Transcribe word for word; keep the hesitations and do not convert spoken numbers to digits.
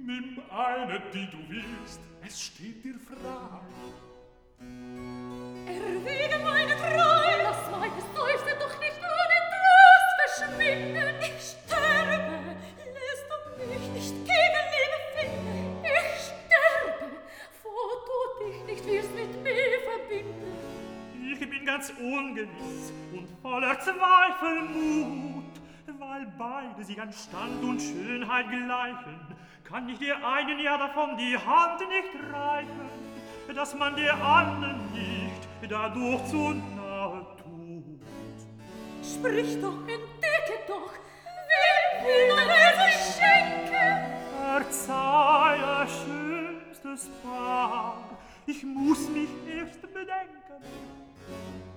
Nimm eine, die du willst, es steht dir frei. Erwäge meine Treu, lass meine Seufze doch nicht ohne Trost verschwinden. Ich sterbe, lässt du mich nicht gegen Liebe finden. Ich sterbe, vor du dich nicht wirst mit mir verbinden. Ich bin ganz ungewiss und voller Zweifelmut, weil beide sich an Stand und Schönheit gleichen, kann ich dir einen ja davon die Hand nicht reichen, dass man der anderen nicht dadurch zu nahe tut. Sprich doch, entdecke doch, wem will er sich schenken? Verzeihe, schönstes Paar, ich muss mich erst bedenken.